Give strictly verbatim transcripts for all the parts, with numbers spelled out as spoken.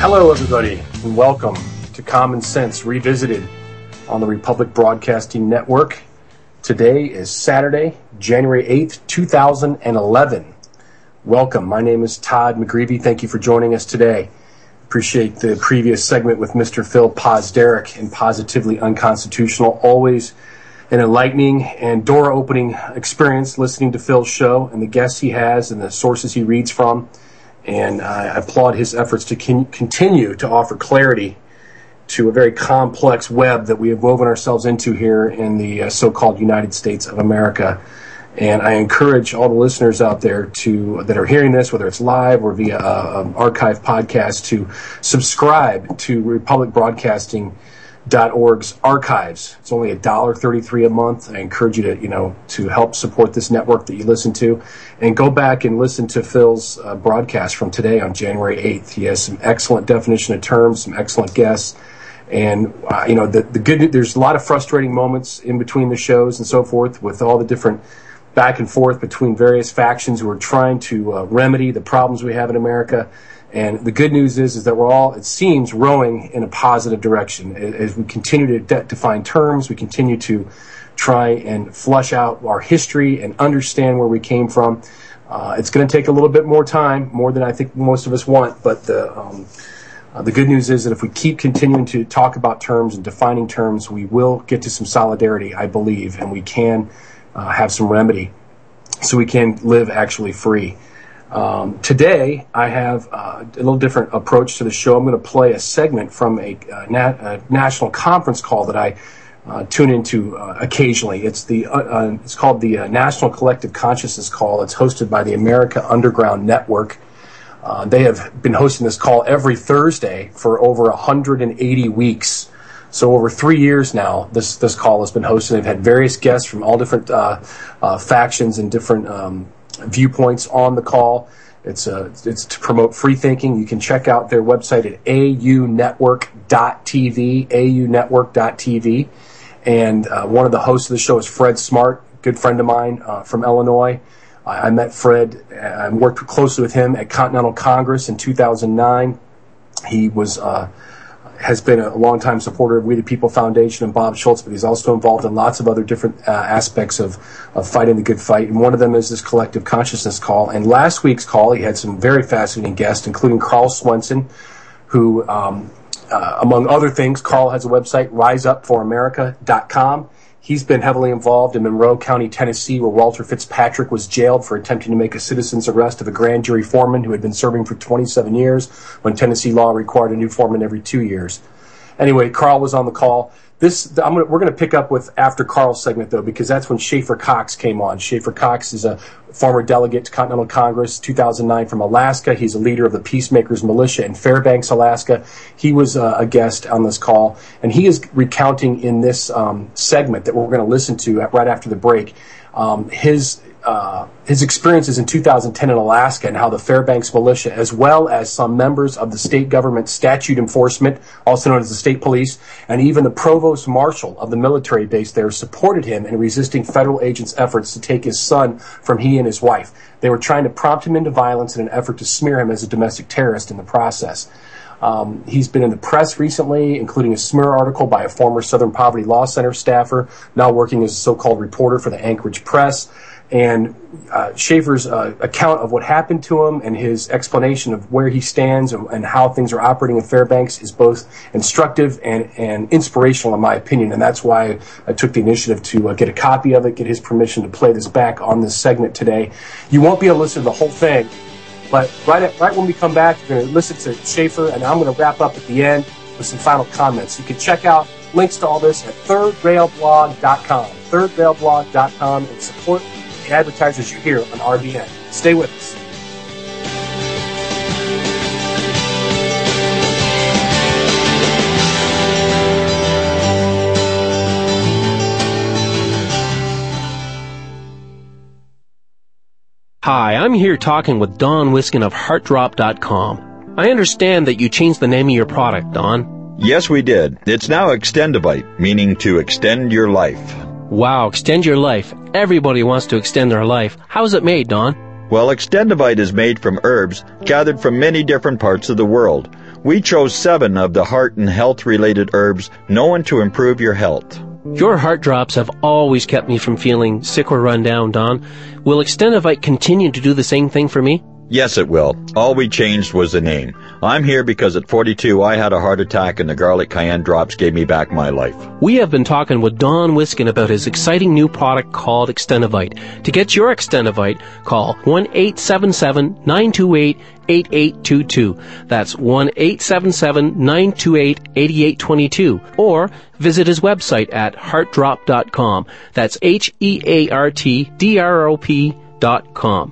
Hello, everybody, and welcome to Common Sense Revisited on the Republic Broadcasting Network. Today is Saturday, January eighth, two thousand eleven. Welcome. My name is Todd McGreevy. Thank you for joining us today. Appreciate the previous segment with Mister Phil Pozderac and Positively Unconstitutional. Always an enlightening and door-opening experience listening to Phil's show and the guests he has and the sources he reads from. And I applaud his efforts to con- continue to offer clarity to a very complex web that we have woven ourselves into here in the uh, so-called United States of America. And I encourage all the listeners out there to that are hearing this, whether it's live or via uh, um, archive podcast, to subscribe to republic broadcasting dot org's archives. It's only one dollar thirty-three a month. I encourage you to, you know, to help support this network that you listen to, and go back and listen to Phil's uh, broadcast from today on January eighth. He has some excellent definition of terms, some excellent guests, and uh, you know, the the good. There's a lot of frustrating moments in between the shows and so forth with all the different back and forth between various factions who are trying to uh, remedy the problems we have in America. And the good news is, is that we're all, it seems, rowing in a positive direction. As we continue to de- define terms, we continue to try and flush out our history and understand where we came from. Uh, it's going to take a little bit more time, more than I think most of us want. But the um, uh, the good news is that if we keep continuing to talk about terms and defining terms, we will get to some solidarity, I believe, and we can uh, have some remedy so we can live actually free. Um, today, I have uh, a little different approach to the show. I'm going to play a segment from a, uh, nat- a national conference call that I uh, tune into uh, occasionally. It's the uh, uh, it's called the uh, National Collective Consciousness Call. It's hosted by the America Underground Network. Uh, they have been hosting this call every Thursday for over one hundred eighty weeks. So over three years now, this this call has been hosted. They've had various guests from all different uh, uh, factions and different um viewpoints on the call. It's uh, it's to promote free thinking. You can check out their website at a u network dot t v, a u network dot t v. And uh, one of the hosts of the show is Fred Smart, good friend of mine uh, from Illinois. I, I met Fred and worked closely with him at Continental Congress in two thousand nine. He was uh, has been a longtime supporter of We the People Foundation and Bob Schultz, but he's also involved in lots of other different uh, aspects of, of fighting the good fight. And one of them is this collective consciousness call. And last week's call, he had some very fascinating guests, including Carl Swenson, who, um, uh, among other things, Carl has a website, rise up for america dot com. He's been heavily involved in Monroe County, Tennessee, where Walter Fitzpatrick was jailed for attempting to make a citizen's arrest of a grand jury foreman who had been serving for twenty-seven years when Tennessee law required a new foreman every two years. Anyway, Carl was on the call. This I'm gonna, we're going to pick up with after Carl's segment, though, because that's when Schaefer Cox came on. Schaefer Cox is a former delegate to Continental Congress, two thousand nine from Alaska. He's a leader of the Peacemakers Militia in Fairbanks, Alaska. He was uh, a guest on this call, and he is recounting in this um, segment that we're going to listen to right after the break um, his uh, his experiences in two thousand ten in Alaska and how the Fairbanks Militia, as well as some members of the state government statute enforcement, also known as the state police, and even the provost marshal of the military base there supported him in resisting federal agents' efforts to take his son from he and his wife. They were trying to prompt him into violence in an effort to smear him as a domestic terrorist in the process. Um, he's been in the press recently, including a smear article by a former Southern Poverty Law Center staffer, now working as a so-called reporter for the Anchorage Press. And uh, Schaefer's uh, account of what happened to him and his explanation of where he stands and, and how things are operating in Fairbanks is both instructive and, and inspirational, in my opinion. And that's why I took the initiative to uh, get a copy of it, get his permission to play this back on this segment today. You won't be able to listen to the whole thing, but right at, right when we come back, you're going to listen to Schaefer, and I'm going to wrap up at the end with some final comments. You can check out links to all this at third rail blog dot com, third rail blog dot com, and support the advertisers you hear on R B N. Stay with us. Hi, I'm here talking with Don Wiskin of heart drop dot com. I understand that you changed the name of your product, Don. Yes, we did. It's now Extendivite, meaning to extend your life. Wow, extend your life. Everybody wants to extend their life. How is it made, Don? Well, Extendivite is made from herbs gathered from many different parts of the world. We chose seven of the heart and health-related herbs known to improve your health. Your heart drops have always kept me from feeling sick or run down, Don. Will Extendivite continue to do the same thing for me? Yes, it will. All we changed was the name. I'm here because at forty-two I had a heart attack and the garlic cayenne drops gave me back my life. We have been talking with Don Wiskin about his exciting new product called Extendivite. To get your Extendivite, call one eight seven seven, nine two eight, eight eight two two. That's one eight seven seven, nine two eight, eight eight two two. Or visit his website at heart drop dot com. That's H E A R T D R O P dot com.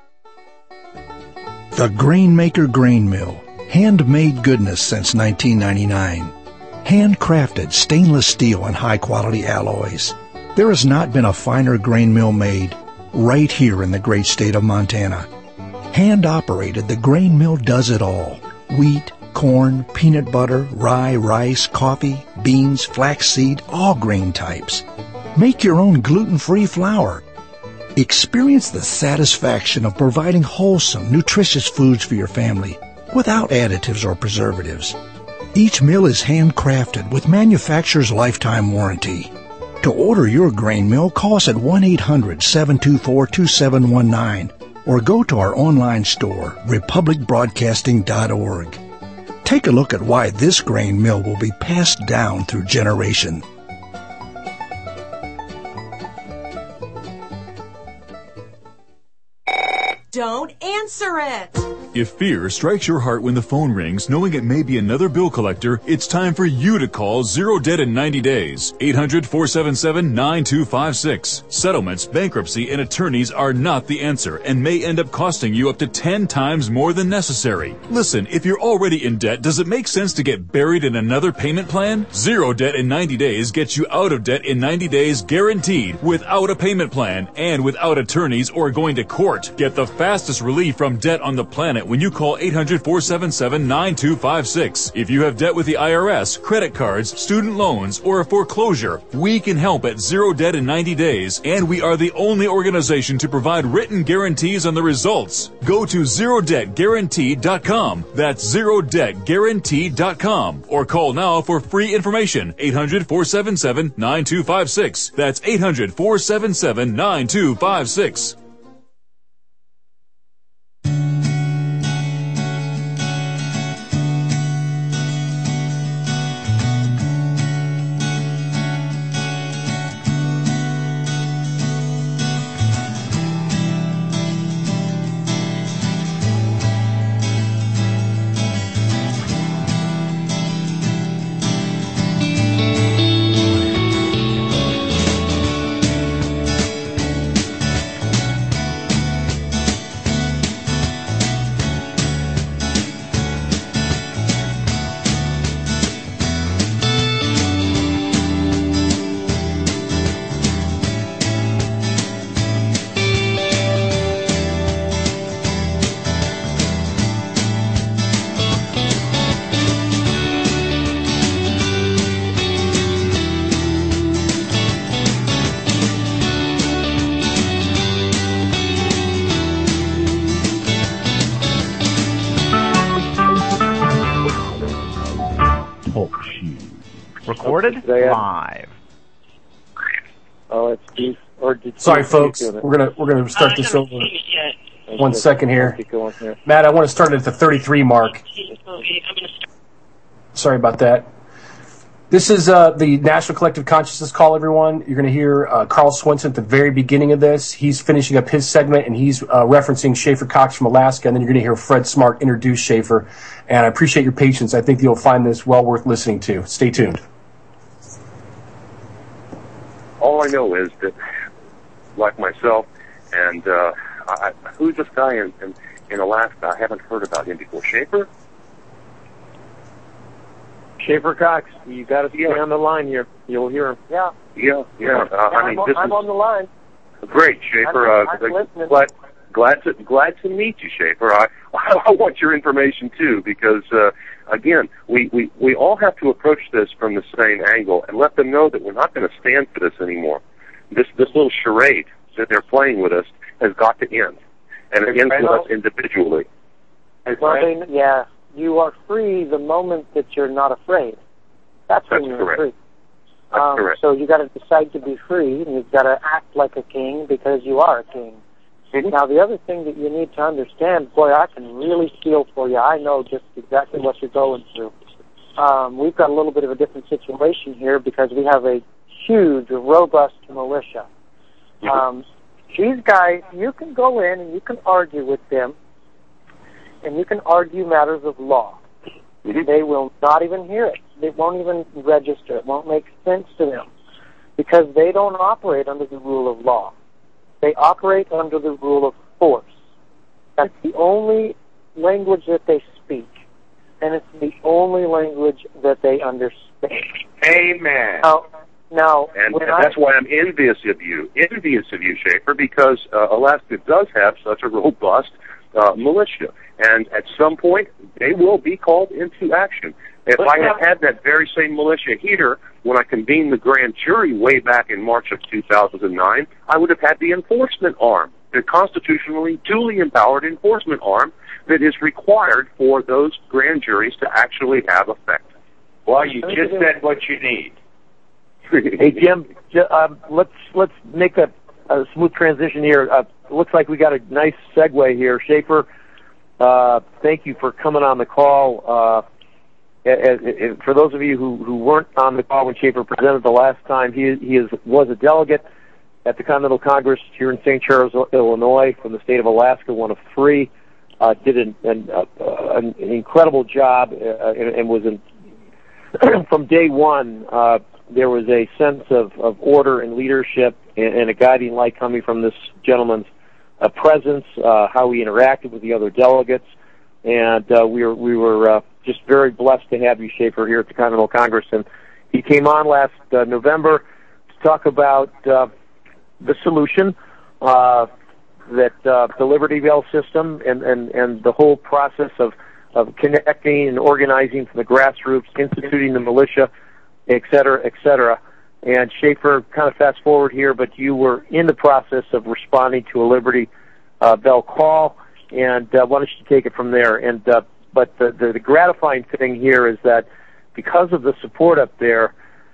The Grainmaker Grain Mill. Handmade goodness since nineteen ninety-nine. Handcrafted stainless steel and high-quality alloys. There has not been a finer grain mill made right here in the great state of Montana. Hand-operated, the grain mill does it all. Wheat, corn, peanut butter, rye, rice, coffee, beans, flaxseed, all grain types. Make your own gluten-free flour. Experience the satisfaction of providing wholesome, nutritious foods for your family without additives or preservatives. Each mill is handcrafted with manufacturer's lifetime warranty. To order your grain mill, call us at one eight hundred, seven two four, two seven one nine or go to our online store, republic broadcasting dot org. Take a look at why this grain mill will be passed down through generation. Don't answer it! If fear strikes your heart when the phone rings, knowing it may be another bill collector, it's time for you to call Zero Debt in ninety days. eight hundred, four seven seven, nine two five six. Settlements, bankruptcy, and attorneys are not the answer and may end up costing you up to ten times more than necessary. Listen, if you're already in debt, does it make sense to get buried in another payment plan? Zero Debt in ninety days gets you out of debt in ninety days guaranteed, without a payment plan and without attorneys or going to court. Get the fastest relief from debt on the planet when you call eight hundred, four seven seven, nine two five six. If you have debt with the I R S, credit cards, student loans, or a foreclosure, we can help at Zero Debt in ninety days, and we are the only organization to provide written guarantees on the results. Go to zero debt guaranteed dot com. That's zero debt guaranteed dot com. Or call now for free information. eight hundred, four seven seven, nine two five six. That's eight hundred, four seven seven, nine two five six. Recorded live. Oh, it's Steve. Or did Sorry, Steve folks. do it? We're gonna we're gonna start this over. One Okay. second here, Keep going here. Matt. I want to start at the thirty-three mark. Sorry about that. This is uh, the National Collective Consciousness call, everyone. You're going to hear uh, Carl Swenson at the very beginning of this. He's finishing up his segment, and he's uh, referencing Schaefer Cox from Alaska, and then you're going to hear Fred Smart introduce Schaefer. And I appreciate your patience. I think you'll find this well worth listening to. Stay tuned. All I know is that, like myself, and uh, I, who's this guy in, in, in Alaska? I haven't heard about him before. Schaefer? Schaefer Cox, you got to stay Yeah. on the line here. You'll hear him. Yeah, yeah, yeah. Uh, I mean, I'm, this I'm is on the line. great, Schaefer. I'm- Uh, I'm listening. glad, glad to glad to meet you, Schaefer. I I want your information too, because uh, again, we, we we all have to approach this from the same angle and let them know that we're not going to stand for this anymore. This this little charade that they're playing with us has got to end. and it ends with us individually. Well, they, yeah, you are free the moment that you're not afraid. That's, That's when you're correct. free. That's um, correct. So you got to decide to be free, and you've got to act like a king because you are a king. Mm-hmm. Now, the other thing that you need to understand, boy, I can really feel for you. I know just exactly what you're going through. Um, we've got a little bit of a different situation here because we have a huge, robust militia. Mm-hmm. Um, these guys, you can go in and you can argue with them, and you can argue matters of law. Mm-hmm. They will not even hear it. They won't even register. It won't make sense to them because they don't operate under the rule of law. They operate under the rule of force. That's the only language that they speak, and it's the only language that they understand. Amen. Now, now and, and I, that's why I'm envious of you, envious of you, Schaefer, because uh, Alaska does have such a robust uh, militia, and at some point they will be called into action. If I had had that very same militia here when I convened the grand jury way back in March of two thousand nine, I would have had the enforcement arm, the constitutionally duly empowered enforcement arm that is required for those grand juries to actually have effect. Well, you just said what you need. Hey, Jim, uh, let's let's make a, a smooth transition here. Uh, looks like we got a nice segue here. Schaefer, uh, thank you for coming on the call. Uh, As, as, for those of you who, who weren't on the call when Schaefer presented the last time, he, he is, was a delegate at the Continental Congress here in Saint Charles, Illinois, from the state of Alaska, one of three. Uh, did an, an, uh, an incredible job uh, and, and was in, from day one. Uh, there was a sense of, of order and leadership and, and a guiding light coming from this gentleman's uh, presence, uh, how he interacted with the other delegates. And uh, we were we were uh, just very blessed to have you, Schaefer, here at the Continental Congress. And he came on last uh, November to talk about uh, the solution, uh, that uh, the Liberty Bell system, and, and, and the whole process of, of connecting and organizing from the grassroots, instituting the militia, et cetera, et cetera. And Schaefer, kind of fast forward here, but you were in the process of responding to a Liberty uh, Bell call. And uh, why don't you take it from there? And uh, but the, the the gratifying thing here is that because of the support up there,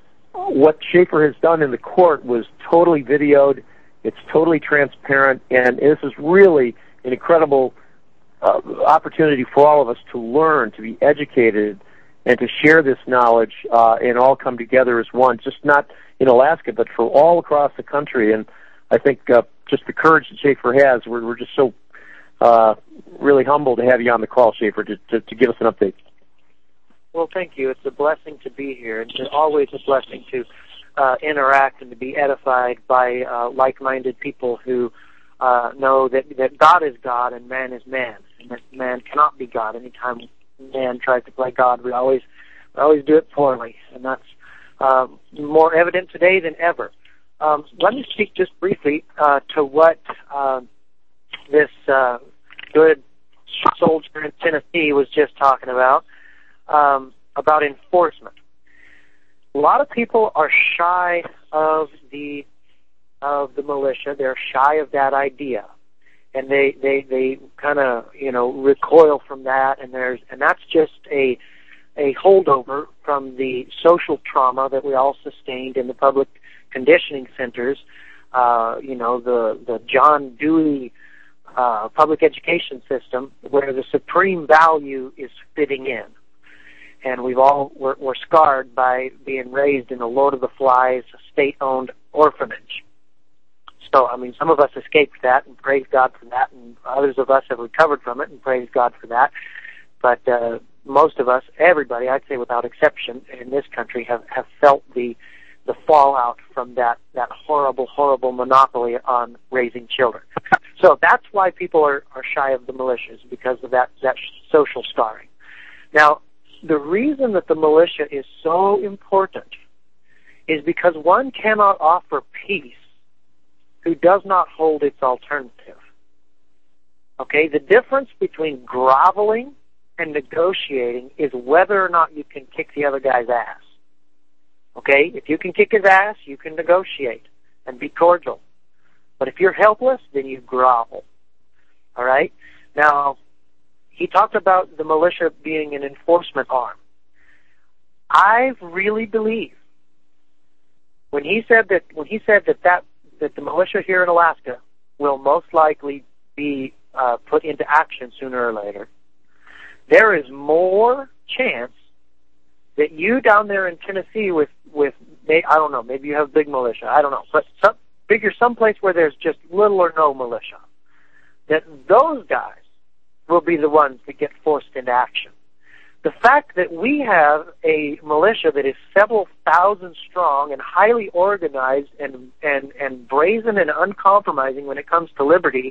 what Schaefer has done in the court was totally videoed. It's totally transparent, and this is really an incredible uh, opportunity for all of us to learn, to be educated, and to share this knowledge uh, and all come together as one. Just not in Alaska, but for all across the country. And I think uh, just the courage that Schaefer has, we're, we're just so. Uh, really humbled to have you on the call, Schaefer, to, to, to give us an update. Well, thank you. It's a blessing to be here. It's always a blessing to uh, interact and to be edified by uh, like-minded people who uh, know that, that God is God and man is man, and that man cannot be God. Anytime man tries to play God, we always we always do it poorly, and that's uh, more evident today than ever. Um, let me speak just briefly uh, to what uh, this uh, good soldier in Tennessee was just talking about, um, about enforcement. A lot of people are shy of the of the militia. They're shy of that idea, and they they, they kind of you know recoil from that. And there's and that's just a a holdover from the social trauma that we all sustained in the public conditioning centers. Uh, you know the the John Dewey uh, public education system, where the supreme value is fitting in. And we've all, we're, we're scarred by being raised in a Lord of the Flies, state-owned orphanage. So, I mean, some of us escaped that, and praise God for that, and others of us have recovered from it, and praise God for that. But uh, most of us, everybody, I'd say without exception, in this country have, have felt the the fallout from that, that horrible, horrible monopoly on raising children. So that's why people are, are shy of the militias, because of that, that social scarring. Now, the reason that the militia is so important is because one cannot offer peace who does not hold its alternative. Okay, the difference between groveling and negotiating is whether or not you can kick the other guy's ass. Okay, if you can kick his ass, you can negotiate and be cordial. But if you're helpless, then you grovel. All right? Now, he talked about the militia being an enforcement arm. I really believe when he said that when he said that, that, that the militia here in Alaska will most likely be uh, put into action sooner or later, there is more chance that you down there in Tennessee with, with I don't know, maybe you have big militia, I don't know, but some, figure someplace where there's just little or no militia, that those guys will be the ones that get forced into action. The fact that we have a militia that is several thousand strong and highly organized and, and, and brazen and uncompromising when it comes to liberty,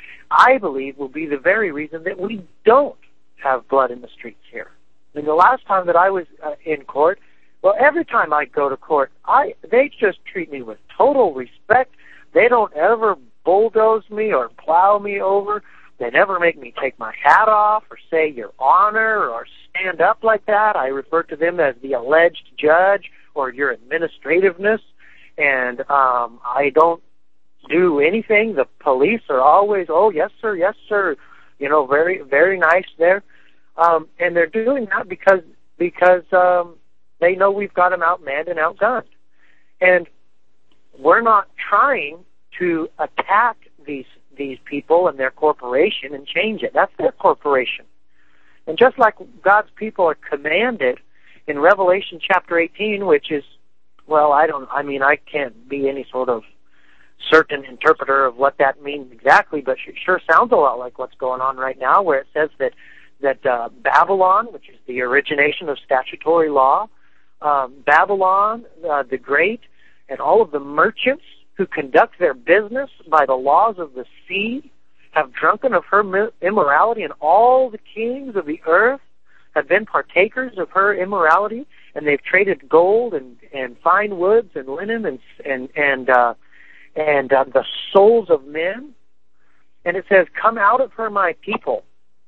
I believe will be the very reason that we don't have blood in the streets here. I mean, the last time that I was uh, in court, well, every time I go to court, I they just treat me with total respect. They don't ever bulldoze me or plow me over. They never make me take my hat off or say, Your Honor, or stand up like that. I refer to them as the alleged judge or your administrativeness. And um, I don't do anything. The police are always, oh, yes, sir, yes, sir. You know, very, very nice there. Um, and they're doing that because because um, they know we've got them outmanned and outgunned. And we're not trying to attack these these people and their corporation and change it. That's their corporation. And just like God's people are commanded in Revelation chapter eighteen, which is, well, I don't, I mean, I can't be any sort of certain interpreter of what that means exactly, but it sure sounds a lot like what's going on right now, where it says that, that uh, Babylon, which is the origination of statutory law, um, Babylon uh, the Great, and all of the merchants who conduct their business by the laws of the sea have drunken of her immorality, and all the kings of the earth have been partakers of her immorality, and they've traded gold and, and fine woods and linen and and and uh, and uh, the souls of men. And it says, "Come out of her, my people,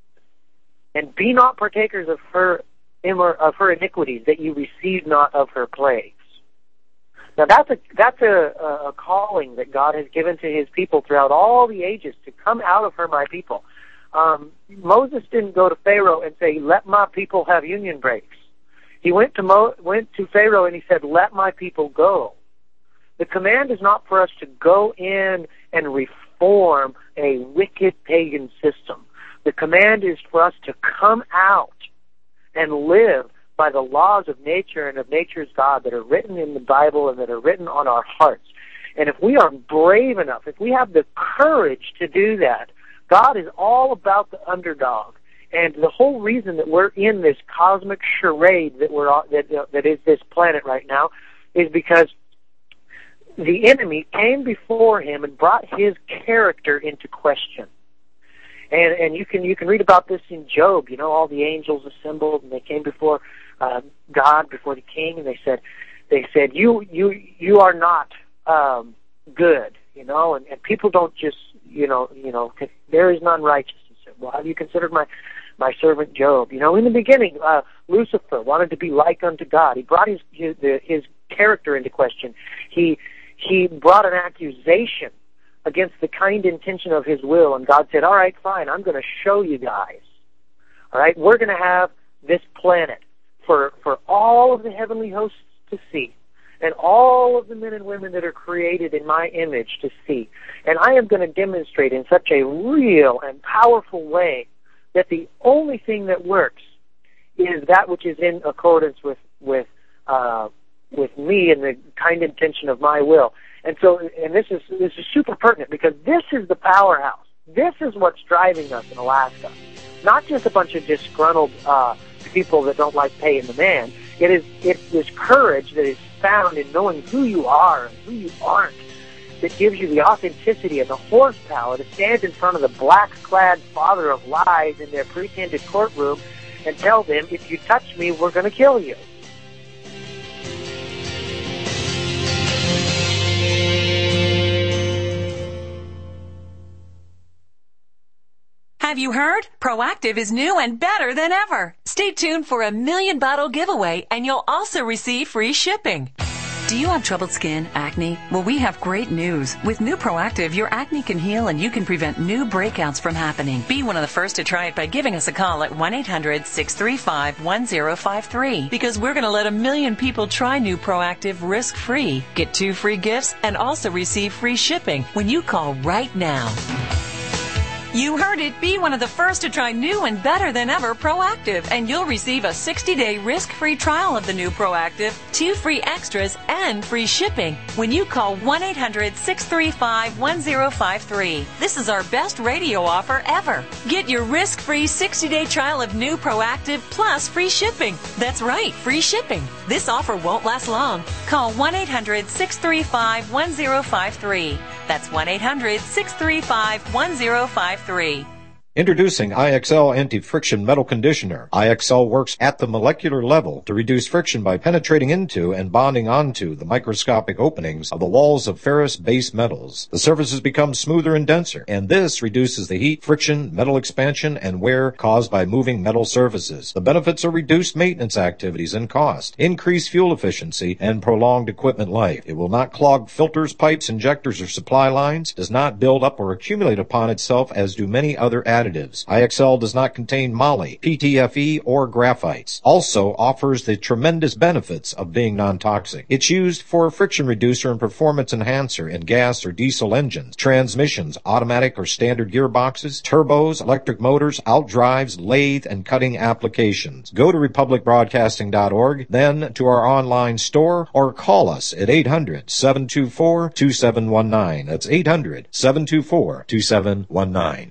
and be not partakers of her immor- of her iniquities, that you receive not of her plagues." Now that's a that's a, a calling that God has given to His people throughout all the ages, to come out of her, my people. Um, Moses didn't go to Pharaoh and say, "Let my people have union breaks." He went to Mo- went to Pharaoh and he said, "Let my people go." The command is not for us to go in and reform a wicked pagan system. The command is for us to come out and live by the laws of nature and of nature's God that are written in the Bible and that are written on our hearts. And if we are brave enough, if we have the courage to do that, God is all about the underdog. And the whole reason that we're in this cosmic charade that we're that uh, that is this planet right now is because the enemy came before him and brought his character into question. And and you can you can read about this in Job. You know, all the angels assembled and they came before uh, God, before the king, and they said, they said, you you you are not um, good. You know, and, and people don't just you know you know there is none righteous. He said, well, have you considered my my servant Job? You know, in the beginning, uh, Lucifer wanted to be like unto God. He brought his his, his character into question. He he brought an accusation against the kind intention of his will, and God said, all right, fine, I'm going to show you guys. All right, we're going to have this planet for, for all of the heavenly hosts to see, and all of the men and women that are created in my image to see. And I am going to demonstrate in such a real and powerful way that the only thing that works is that which is in accordance with, with, uh, with me and the kind intention of my will. And so, and this is this is super pertinent because this is the powerhouse. This is what's driving us in Alaska. Not just a bunch of disgruntled uh, people that don't like paying the man. It is it's this courage that is found in knowing who you are and who you aren't that gives you the authenticity and the horsepower to stand in front of the black-clad father of lies in their pretended courtroom and tell them, if you touch me, we're going to kill you. Have you heard? Proactive is new and better than ever. Stay tuned for a million bottle giveaway, and you'll also receive free shipping. Do you have troubled skin, acne? Well, we have great news. With New Proactive, your acne can heal and you can prevent new breakouts from happening. Be one of the first to try it by giving us a call at one eight hundred six three five one zero five three because we're going to let a million people try New Proactive risk-free. Get two free gifts and also receive free shipping when you call right now. You heard it. Be one of the first to try new and better than ever Proactive, and you'll receive a sixty-day risk-free trial of the new Proactive, two free extras, and free shipping when you call one eight hundred six three five one zero five three. This is our best radio offer ever. Get your risk-free sixty-day trial of new Proactive plus free shipping. That's right, free shipping. This offer won't last long. Call one eight hundred six three five one zero five three. That's one eight hundred six three five one zero five three. Introducing I X L Anti-Friction Metal Conditioner. I X L works at the molecular level to reduce friction by penetrating into and bonding onto the microscopic openings of the walls of ferrous base metals. The surfaces become smoother and denser, and this reduces the heat, friction, metal expansion, and wear caused by moving metal surfaces. The benefits are reduced maintenance activities and cost, increased fuel efficiency, and prolonged equipment life. It will not clog filters, pipes, injectors, or supply lines, does not build up or accumulate upon itself as do many other additives. I X L does not contain moly, P T F E, or graphites. Also offers the tremendous benefits of being non-toxic. It's used for a friction reducer and performance enhancer in gas or diesel engines, transmissions, automatic or standard gearboxes, turbos, electric motors, outdrives, lathe, and cutting applications. Go to republic broadcasting dot org, then to our online store, or call us at eight hundred seven two four two seven one nine. That's eight hundred seven two four two seven one nine.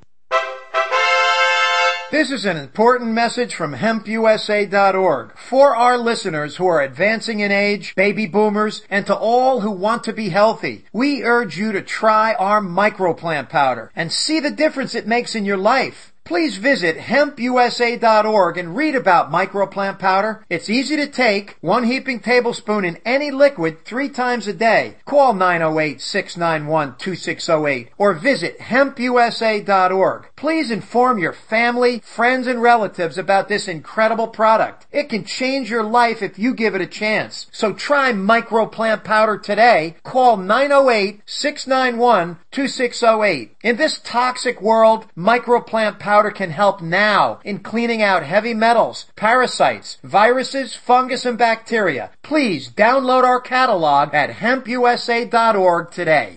This is an important message from hemp U S A dot org for our listeners who are advancing in age, baby boomers, and to all who want to be healthy. We urge you to try our microplant powder and see the difference it makes in your life. Please visit hemp U S A dot org and read about microplant powder. It's easy to take, one heaping tablespoon in any liquid three times a day. Call nine oh eight, six nine one, two six oh eight or visit hemp U S A dot org. Please inform your family, friends, and relatives about this incredible product. It can change your life if you give it a chance. So try microplant powder today. Call nine oh eight, six nine one, two six oh eight. In this toxic world, microplant powder Powder can help now in cleaning out heavy metals, parasites, viruses, fungus, and bacteria. Please download our catalog at hemp U S A dot org today.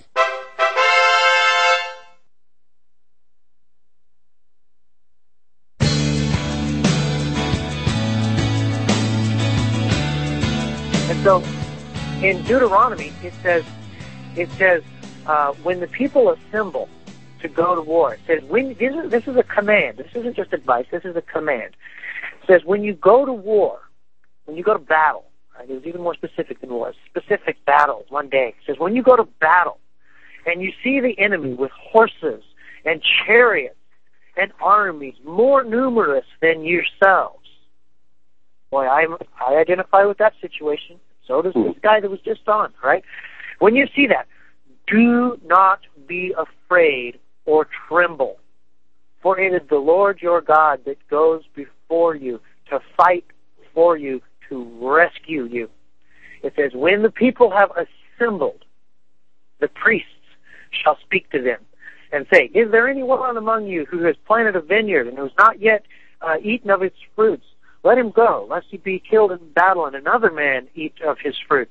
And so, in Deuteronomy, it says, it says, uh, when the people assemble to go to war. It says, when, this, is, this is a command. This isn't just advice. This is a command. It says, when you go to war, when you go to battle, right, it was even more specific than war, specific battle one day. It says, when you go to battle and you see the enemy with horses and chariots and armies more numerous than yourselves. Boy, I, I identify with that situation. So does this guy that was just on, right? When you see that, do not be afraid or tremble, for it is the Lord your God that goes before you to fight for you, to rescue you. It says, when the people have assembled, the priests shall speak to them and say, is there anyone among you who has planted a vineyard and who has not yet uh, eaten of its fruits? Let him go, lest he be killed in battle and another man eat of his fruits.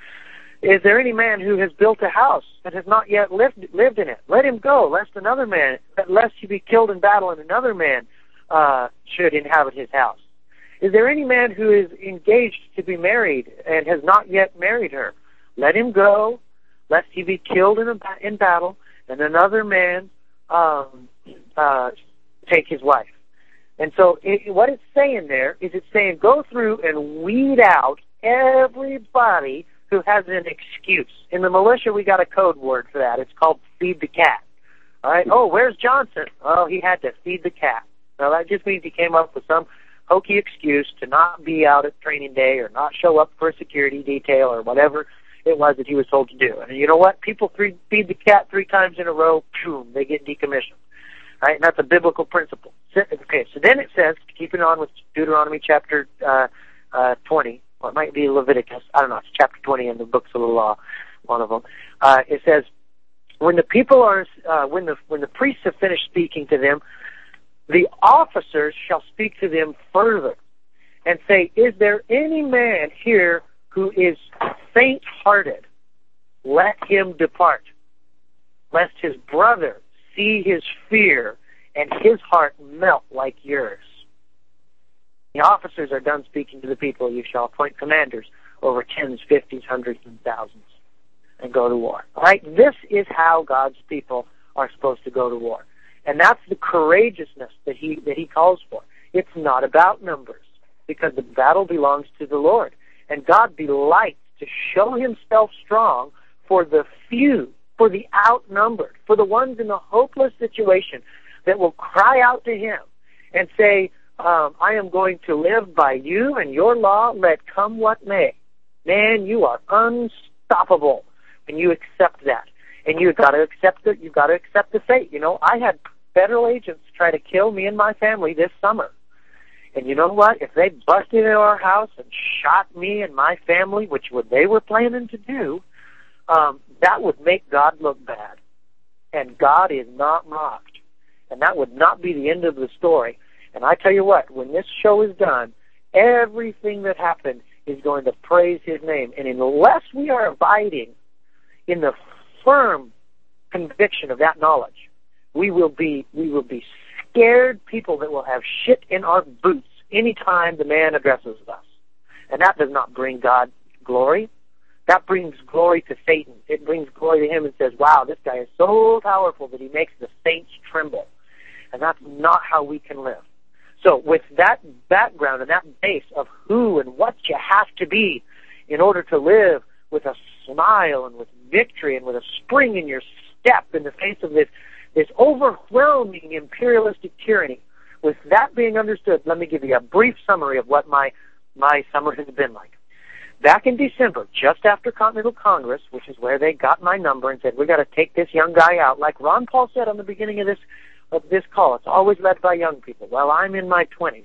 Is there any man who has built a house and has not yet lived, lived in it? Let him go, lest another man, lest he be killed in battle and another man uh, should inhabit his house. Is there any man who is engaged to be married and has not yet married her? Let him go, lest he be killed in, a, in battle and another man um, uh, take his wife. And so it, what it's saying there is it's saying go through and weed out everybody who has an excuse. In the militia, we got a code word for that. It's called feed the cat. All right. Oh, where's Johnson? Oh, he had to feed the cat. Now, that just means he came up with some hokey excuse to not be out at training day or not show up for a security detail or whatever it was that he was told to do. And you know what? People three, feed the cat three times in a row, boom, they get decommissioned. All right, and that's a biblical principle. Okay, so then it says, keeping on with Deuteronomy chapter uh, uh, twenty, or it might be Leviticus. I don't know. It's chapter twenty in the books of the law, one of them. Uh, it says, when the people are, uh, when the when the priests have finished speaking to them, the officers shall speak to them further and say, is there any man here who is faint-hearted? Let him depart, lest his brother see his fear and his heart melt like yours. The officers are done speaking to the people. You shall appoint commanders over tens, fifties, hundreds, and thousands, and go to war. All right? This is how God's people are supposed to go to war. And that's the courageousness that he that he calls for. It's not about numbers, because the battle belongs to the Lord. And God delights to show himself strong for the few, for the outnumbered, for the ones in a hopeless situation that will cry out to him and say, um, I am going to live by you and your law, let come what may. Man, you are unstoppable, and you accept that. And you've got to accept it. You've got to accept the fate. You know, I had federal agents try to kill me and my family this summer. And you know what? If they busted into our house and shot me and my family, which what they were planning to do, um, that would make God look bad. And God is not mocked. And that would not be the end of the story. And I tell you what, when this show is done, everything that happened is going to praise his name. And unless we are abiding in the firm conviction of that knowledge, we will be we will be scared people that will have shit in our boots anytime the man addresses us. And that does not bring God glory. That brings glory to Satan. It brings glory to him and says, wow, this guy is so powerful that he makes the saints tremble. And that's not how we can live. So with that background and that base of who and what you have to be in order to live with a smile and with victory and with a spring in your step in the face of this, this overwhelming imperialistic tyranny, with that being understood, let me give you a brief summary of what my, my summer has been like. Back in December, just after Continental Congress, which is where they got my number and said, we've got to take this young guy out, like Ron Paul said on the beginning of this of this call, it's always led by young people. Well, I'm in my twenties.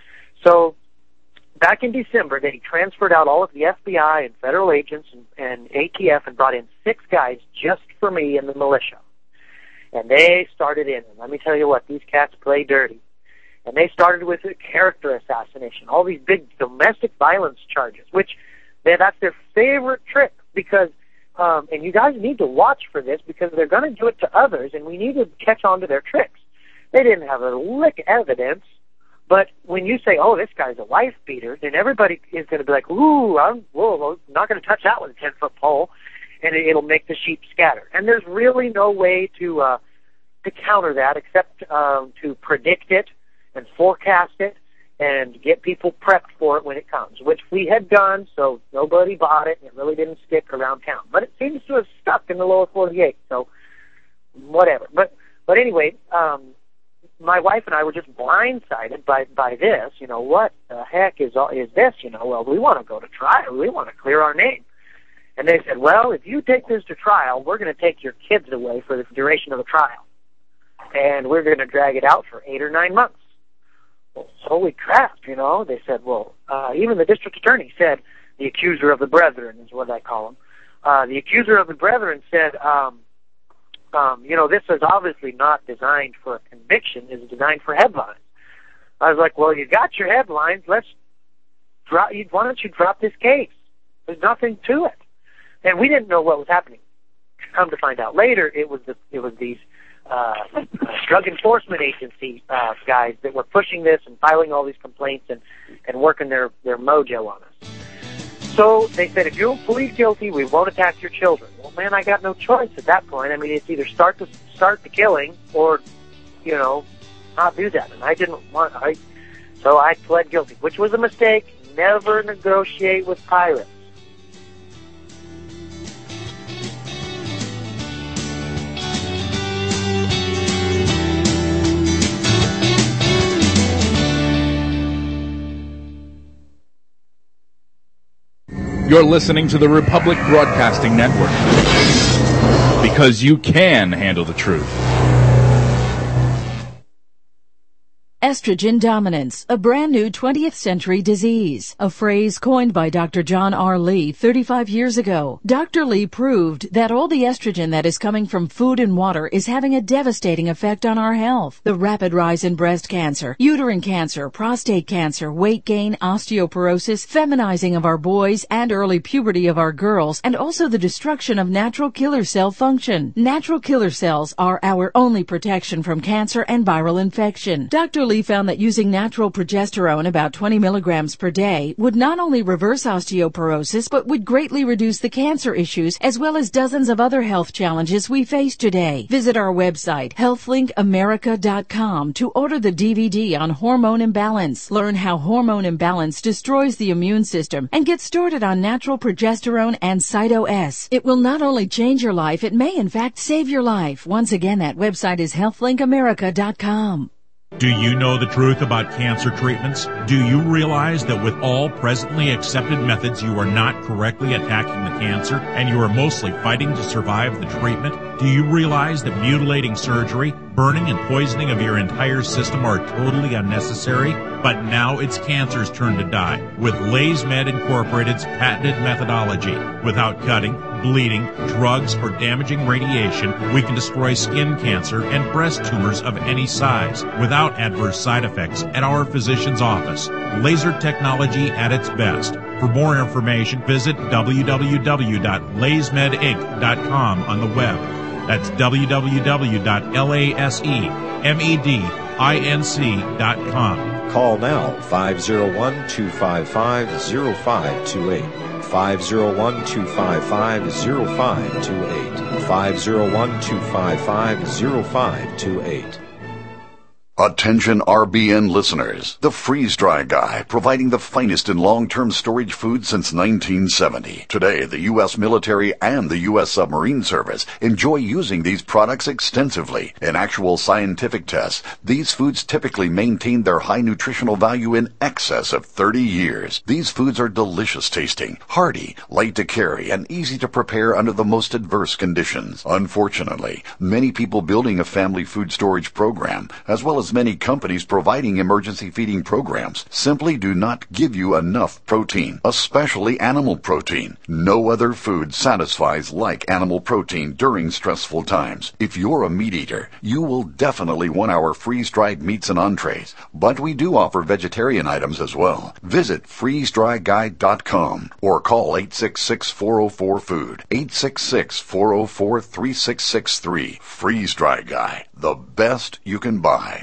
So back in December, they transferred out all of the F B I and federal agents and, and A T F and brought in six guys just for me in the militia. And they started in. And let me tell you what, these cats play dirty. And they started with a character assassination, all these big domestic violence charges, which they, that's their favorite trick because, um, and you guys need to watch for this because they're going to do it to others, and we need to catch on to their tricks. They didn't have a lick of evidence, but when you say, oh, this guy's a wife beater, then everybody is going to be like, ooh, I'm, whoa, I'm not going to touch that with a ten-foot pole, and it, it'll make the sheep scatter. And there's really no way to uh, to counter that except um, to predict it and forecast it and get people prepped for it when it comes, which we had done, so nobody bought it, and it really didn't stick around town. But it seems to have stuck in the lower forty-eight, so whatever. But but anyway, um, my wife and I were just blindsided by, by this. You know, what the heck is all, is this? You know, well, we want to go to trial. We want to clear our name. And they said, well, if you take this to trial, we're going to take your kids away for the duration of the trial. And we're going to drag it out for eight or nine months. Well, holy crap, you know. They said, well, uh, even the district attorney said, the accuser of the brethren is what I call him. Uh, the accuser of the brethren said, um, um, you know, this is obviously not designed for a conviction. It's designed for headlines. I was like, well, you got your headlines. Let's drop. Why don't you drop this case? There's nothing to it. And we didn't know what was happening. Come to find out later, it was the, it was these uh, uh, drug enforcement agency uh, guys that were pushing this and filing all these complaints and, and working their, their mojo on us. So they said, if you don't plead guilty, we won't attack your children. Well, man, I got no choice at that point. I mean, it's either start the start the killing or, you know, not do that. And I didn't want. I so I pled guilty, which was a mistake. Never negotiate with pirates. You're listening to the Republic Broadcasting Network, because you can handle the truth. Estrogen dominance, a brand new twentieth century disease, a phrase coined by Doctor John R. Lee thirty-five years ago. Doctor Lee proved that all the estrogen that is coming from food and water is having a devastating effect on our health. The rapid rise in breast cancer, uterine cancer, prostate cancer, weight gain, osteoporosis, feminizing of our boys, and early puberty of our girls, and also the destruction of natural killer cell function. Natural killer cells are our only protection from cancer and viral infection. Doctor Lee found that using natural progesterone, about twenty milligrams per day, would not only reverse osteoporosis, but would greatly reduce the cancer issues as well as dozens of other health challenges we face today. Visit our website, health link america dot com, to order the D V D on hormone imbalance. Learn how hormone imbalance destroys the immune system and get started on natural progesterone and Cyto-S. It will not only change your life, it may in fact save your life. Once again, that website is health link america dot com. Do you know the truth about cancer treatments? Do you realize that with all presently accepted methods, you are not correctly attacking the cancer and you are mostly fighting to survive the treatment? Do you realize that mutilating surgery, burning and poisoning of your entire system are totally unnecessary? But now it's cancer's turn to die with LaysMed Incorporated's patented methodology. Without cutting, bleeding, drugs, or damaging radiation, we can destroy skin cancer and breast tumors of any size without adverse side effects at our physician's office. Laser technology at its best. For more information, visit w w w dot lays med inc dot com on the web. That's w w w dot lays med inc dot com. Call now, five oh one, two five five, oh five two eight. five oh one, two five five, oh five two eight. five oh one, two five five, oh five two eight. Attention R B N listeners. The Freeze Dry Guy, providing the finest in long-term storage food since nineteen seventy. Today, the U S military and the U S submarine service enjoy using these products extensively. In actual scientific tests, these foods typically maintain their high nutritional value in excess of thirty years. These foods are delicious tasting, hearty, light to carry, and easy to prepare under the most adverse conditions. Unfortunately, many people building a family food storage program, as well as many companies providing emergency feeding programs, simply do not give you enough protein, especially animal protein. No other food satisfies like animal protein during stressful times. If you're a meat eater, you will definitely want our freeze-dried meats and entrees, but we do offer vegetarian items as well. Visit freeze dry guide dot com or call eight six six, four oh four, food, eight six six, four oh four, three six six three. Freeze Dry Guy, the best you can buy.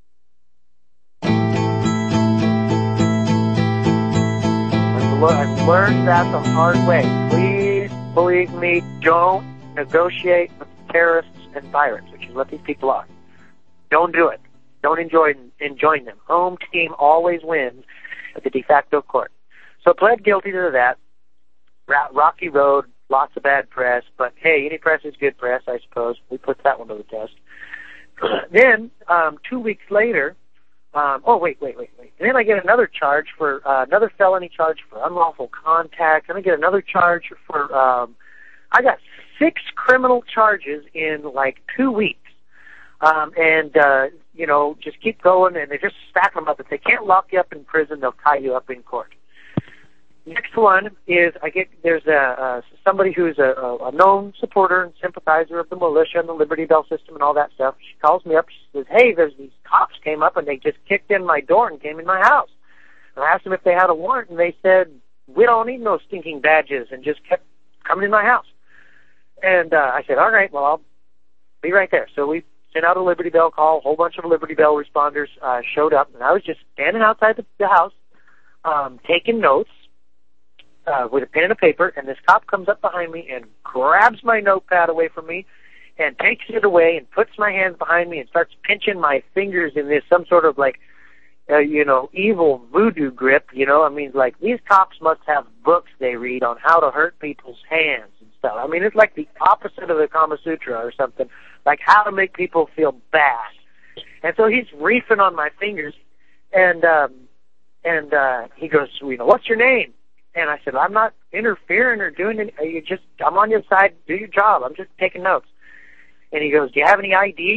I've learned that the hard way. Please believe me, don't negotiate with terrorists and pirates, which is what these people are. Don't do it. Don't enjoy enjoin them. Home team always wins at the de facto court. So pled guilty to that. Rocky road, lots of bad press, but hey, any press is good press, I suppose. We put that one to the test. Then, um, two weeks later, Um, oh, wait, wait, wait, wait. And then I get another charge for, uh, another felony charge for unlawful contact. And I get another charge for, um, I got six criminal charges in like two weeks. Um, and, uh, you know, just keep going and they just stack them up. If they can't lock you up in prison, they'll tie you up in court. Next one is I get, there's a, uh, somebody who's a, a known supporter and sympathizer of the militia and the Liberty Bell system and all that stuff. She calls me up. She says, hey, there's these cops came up and they just kicked in my door and came in my house. And I asked them if they had a warrant and they said, we don't need no stinking badges, and just kept coming in my house. And, uh, I said, all right, well, I'll be right there. So we sent out a Liberty Bell call. A whole bunch of Liberty Bell responders, uh, showed up, and I was just standing outside the, the house, um, taking notes. Uh, with a pen and a paper, and this cop comes up behind me and grabs my notepad away from me and takes it away and puts my hands behind me and starts pinching my fingers in this some sort of like, uh, you know, evil voodoo grip, you know. I mean, like, these cops must have books they read on how to hurt people's hands and stuff. I mean, it's like the opposite of the Kama Sutra or something, like how to make people feel bad. And so he's reefing on my fingers, and, um, and, uh, he goes, you know, what's your name? And I said, I'm not interfering or doing it. You just, I'm on your side. Do your job. I'm just taking notes. And he goes, do you have any I D?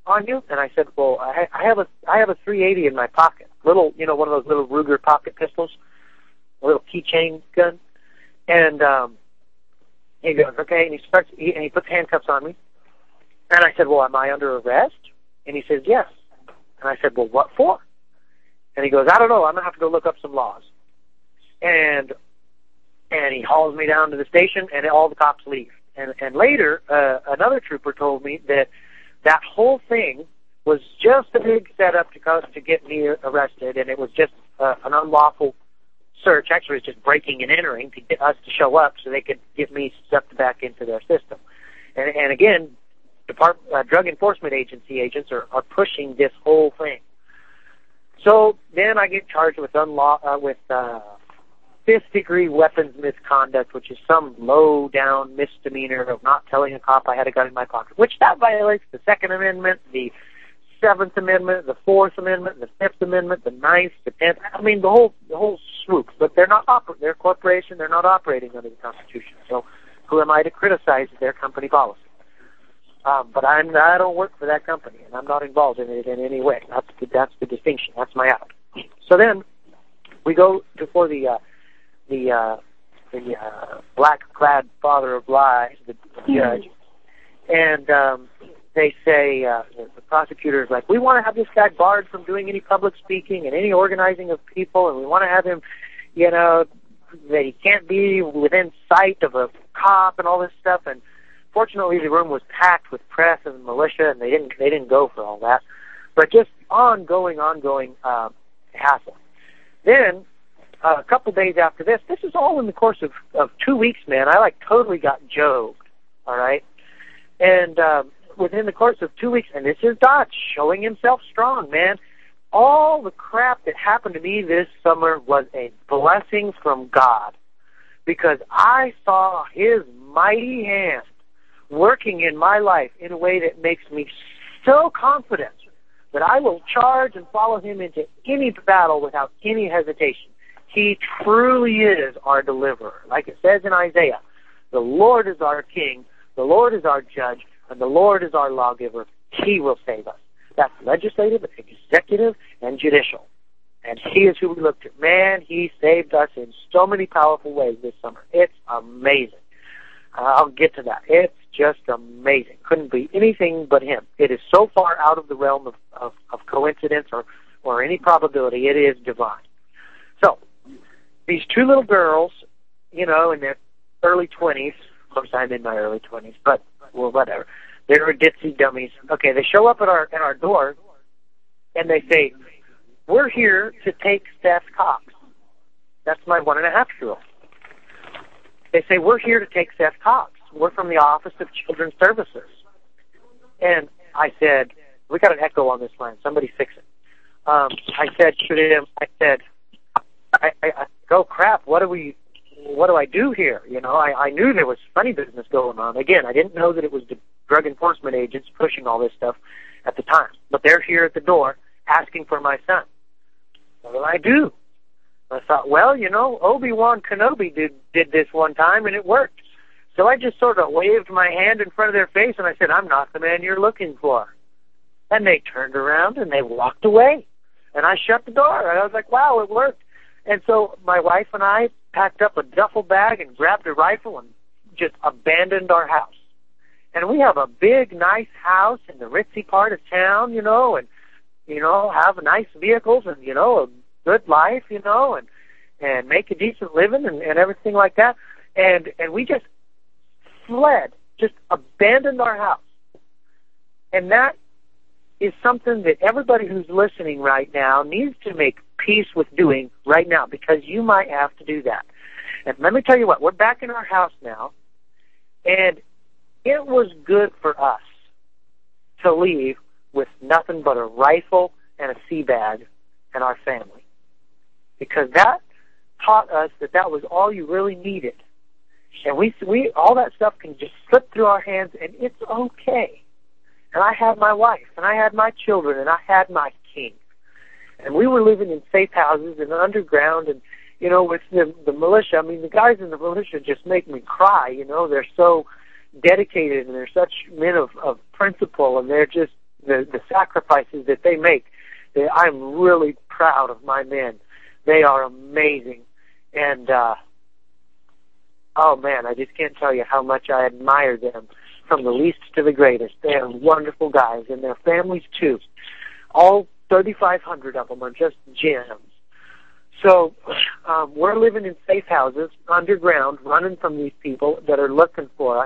on you? And I said, well, I, I have a I have a three eighty in my pocket, little, you know, one of those little Ruger pocket pistols, a little keychain gun. And um, he goes, okay, and he starts, he, and he puts handcuffs on me. And I said, well, am I under arrest? And he says, yes. And I said, well, what for? And he goes, I don't know. I'm gonna have to go look up some laws. And and he hauls me down to the station, and all the cops leave. And and later, uh, another trooper told me that that whole thing was just a big setup to cause, to get me arrested, and it was just uh, an unlawful search. Actually, it was just breaking and entering to get us to show up so they could get me sucked back into their system. And, and again, Department, uh, Drug Enforcement Agency agents are, are pushing this whole thing. So then I get charged with unlaw uh, with uh, fifth-degree weapons misconduct, which is some low-down misdemeanor of not telling a cop I had a gun in my pocket, which that violates the Second Amendment, the Seventh Amendment, the Fourth Amendment, the Fifth Amendment, the Ninth, the Tenth. I mean, the whole the whole swoop. But they're not oper- they're a corporation. They're not operating under the Constitution. So who am I to criticize their company policy? Um, but I'm I don't work for that company, and I'm not involved in it in any way. That's the, that's the distinction. That's my out. So then we go before the uh, the uh, the uh, black-clad father of lies, the judge, and um, they say uh, the, the prosecutor is like, we want to have this guy barred from doing any public speaking and any organizing of people, and we want to have him, you know, that he can't be within sight of a cop and all this stuff. And fortunately, the room was packed with press and militia, and they didn't they didn't go for all that. But just ongoing, ongoing uh, hassle. Then uh, a couple days after this, this is all in the course of, of two weeks, man. I like totally got joked, all right? And um, within the course of two weeks, and this is Dotch showing himself strong, man. All the crap that happened to me this summer was a blessing from God, because I saw His mighty hand working in my life in a way that makes me so confident that I will charge and follow Him into any battle without any hesitation. He truly is our deliverer. Like it says in Isaiah, the Lord is our King, the Lord is our judge, and the Lord is our lawgiver. He will save us. That's legislative, executive, and judicial. And He is who we look to. Man, He saved us in so many powerful ways this summer. It's amazing. Uh, I'll get to that. It's just amazing. Couldn't be anything but Him. It is so far out of the realm of, of, of coincidence or, or any probability. It is divine. So, these two little girls, you know, in their early twenties, of course I'm in my early twenties, but, well, whatever. They were ditzy dummies. Okay, they show up at our at our door, and they say, we're here to take Steph Cox. That's my one-and-a-half-year-old. They say, we're here to take Steph Cox. We're from the Office of Children's Services. And I said, we got an echo on this line. Somebody fix it. Um, I said to them, I said, I, I, I go, crap, what do we, what do I do here? You know, I, I knew there was funny business going on. Again, I didn't know that it was the drug enforcement agents pushing all this stuff at the time. But they're here at the door asking for my son. What do I do? I thought, well, you know, Obi-Wan Kenobi did did this one time, and it worked. So I just sort of waved my hand in front of their face, and I said, I'm not the man you're looking for. And they turned around, and they walked away. And I shut the door, and I was like, wow, it worked. And so my wife and I packed up a duffel bag and grabbed a rifle and just abandoned our house. And we have a big, nice house in the ritzy part of town, you know, and, you know, have nice vehicles and, you know, a good life, you know, and and make a decent living and, and everything like that. And and we just fled, just abandoned our house. And that is something that everybody who's listening right now needs to make peace with doing right now, because you might have to do that. And let me tell you what, we're back in our house now, and it was good for us to leave with nothing but a rifle and a sea bag and our family, because that taught us that that was all you really needed. And we, we, all that stuff can just slip through our hands, and it's okay. And I had my wife, and I had my children, and I had my king. And we were living in safe houses and underground, and, you know, with the, the militia. I mean, the guys in the militia just make me cry, you know. They're so dedicated, and they're such men of, of principle, and they're just the, the sacrifices that they make. They, I'm really proud of my men. They are amazing. And, uh, oh man, I just can't tell you how much I admire them, from the least to the greatest. They are wonderful guys, and their families too. All thirty-five hundred of them are just gems. So um, we're living in safe houses, underground, running from these people that are looking for us.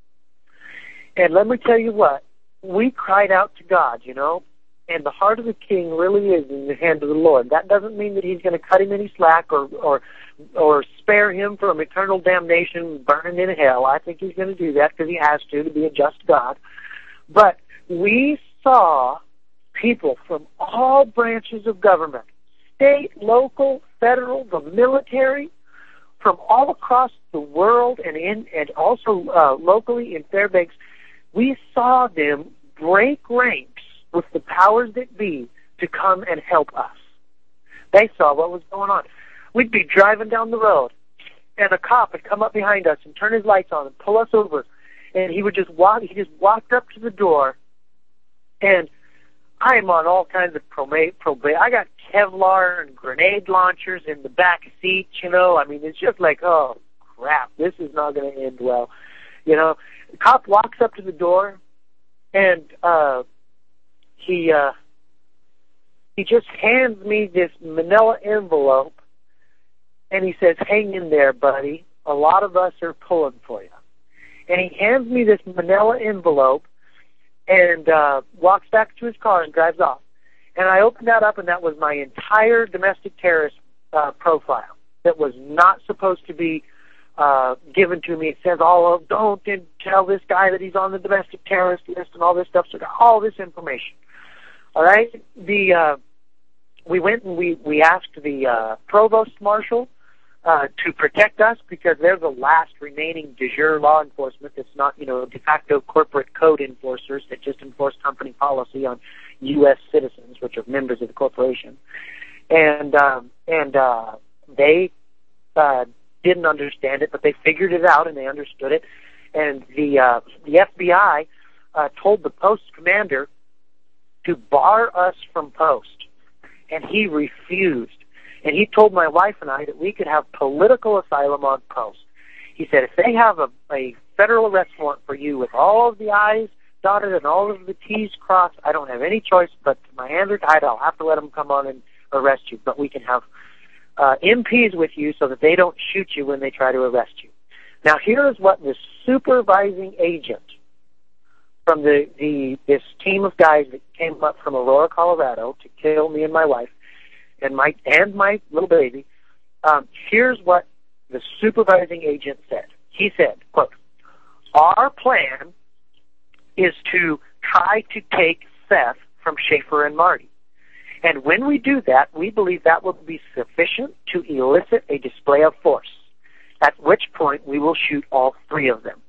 And let me tell you what, we cried out to God, you know, and the heart of the king really is in the hand of the Lord. That doesn't mean that he's going to cut him any slack or, or, or spare him from eternal damnation, burning in hell. I think he's going to do that because he has to, to be a just God. But we saw people from all branches of government, state, local, federal, the military, from all across the world and in and also uh, locally in Fairbanks. We saw them break ranks with the powers that be to come and help us. They saw what was going on. We'd be driving down the road, and a cop would come up behind us and turn his lights on and pull us over, and he would just walk. He just walked up to the door, and I am on all kinds of probate. probate. I got Kevlar and grenade launchers in the back seat, you know. I mean, it's just like, oh, crap, this is not going to end well. You know, the cop walks up to the door, and uh, he uh, he just hands me this manila envelope, and he says, hang in there, buddy. A lot of us are pulling for you. And he hands me this manila envelope and uh, walks back to his car and drives off. And I opened that up, and that was my entire domestic terrorist uh, profile that was not supposed to be uh, given to me. It says, oh, don't tell this guy that he's on the domestic terrorist list and all this stuff. So I got all this information. All right? The uh, we went and we, we asked the uh, provost marshal uh, to protect us because they're the last remaining de jure law enforcement that's not, you know, de facto corporate code enforcers that just enforce company policy on U S citizens, which are members of the corporation. And um, and uh, they uh, didn't understand it, but they figured it out and they understood it. And the uh, the F B I uh, told the post commander to bar us from post, and he refused. And he told my wife and I that we could have political asylum on post. He said, if they have a, a federal arrest warrant for you with all of the I's dotted and all of the T's crossed, I don't have any choice but my hands are tied. I'll have to let them come on and arrest you. But we can have uh, M Ps with you so that they don't shoot you when they try to arrest you. Now, here is what the supervising agent from the, the this team of guys that came up from Aurora, Colorado to kill me and my wife and my and my little baby, um, here's what the supervising agent said. He said, quote, our plan is to try to take Seth from Schaefer and Marty. And when we do that, we believe that will be sufficient to elicit a display of force, at which point we will shoot all three of them.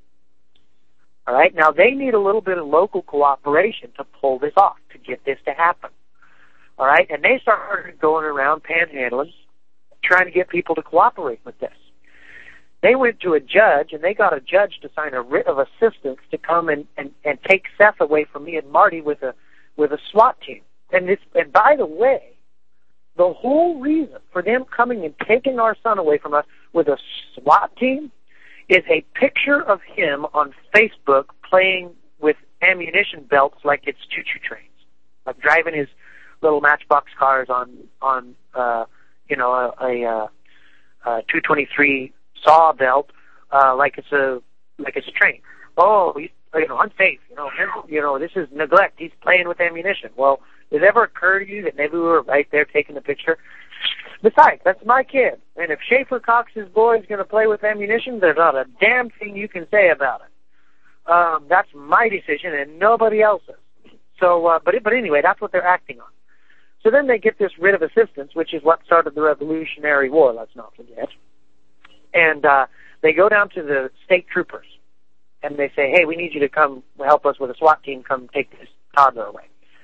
All right? Now, they need a little bit of local cooperation to pull this off, to get this to happen. All right? And they started going around panhandling, trying to get people to cooperate with this. They went to a judge, and they got a judge to sign a writ of assistance to come and, and, and take Seth away from me and Marty with a with a SWAT team. And this, and by the way, the whole reason for them coming and taking our son away from us with a SWAT team is a picture of him on Facebook playing with ammunition belts like it's choo-choo trains, like driving his little Matchbox cars on on uh, you know a, a, a, a two twenty-three saw belt uh, like it's a like it's a train. Oh, he's, you know, unsafe. You know, you know, this is neglect. He's playing with ammunition. Well, does it ever occur to you that maybe we were right there taking the picture? Besides, that's my kid, and if Schaefer Cox's boy is going to play with ammunition, there's not a damn thing you can say about it. Um, that's my decision, and nobody else's. So, uh, but but anyway, that's what they're acting on. So then they get this writ of assistance, which is what started the Revolutionary War. Let's not forget. And uh, they go down to the state troopers, and they say, "Hey, we need you to come help us with a SWAT team. Come take this toddler away."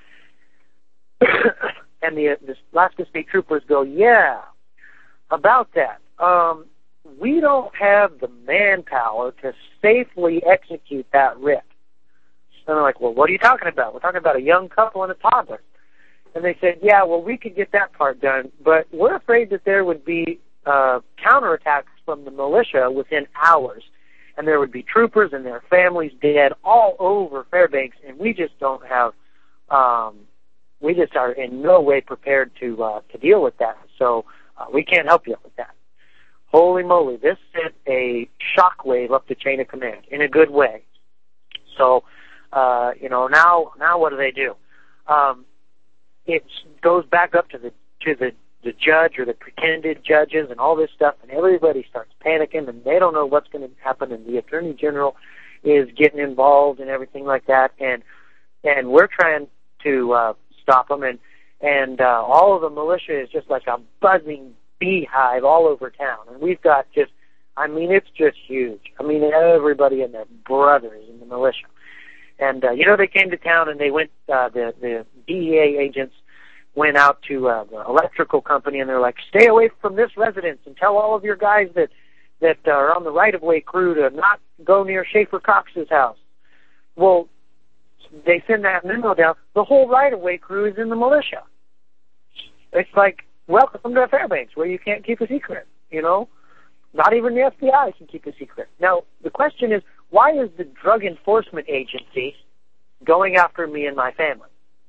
And the, the Alaska State Troopers go, yeah, about that. Um, we don't have the manpower to safely execute that writ. And they're like, well, what are you talking about? We're talking about a young couple and a toddler. And they said, yeah, well, we could get that part done, but we're afraid that there would be uh, counterattacks from the militia within hours, and there would be troopers and their families dead all over Fairbanks, and we just don't have, um, we just are in no way prepared to uh, to deal with that, so uh, we can't help you with that. Holy moly, this sent a shockwave up the chain of command in a good way. So, uh, you know, now now what do they do? Um, it goes back up to the to the, the judge or the pretended judges and all this stuff, and everybody starts panicking, and they don't know what's going to happen, and the Attorney General is getting involved and everything like that, and and we're trying to uh, stop them, and, and uh, all of the militia is just like a buzzing beehive all over town, and we've got just, I mean, it's just huge. I mean, everybody and their brothers in the militia. And, uh, you know, they came to town and they went, uh, the, the D E A agents went out to uh, the electrical company and they're like, stay away from this residence and tell all of your guys that, that are on the right-of-way crew to not go near Schaefer Cox's house. Well, they send that memo down. The whole right-of-way crew is in the militia. It's like, welcome to Fairbanks, where you can't keep a secret, you know? Not even the F B I can keep a secret. Now, the question is, why is the Drug Enforcement Agency going after me and my family?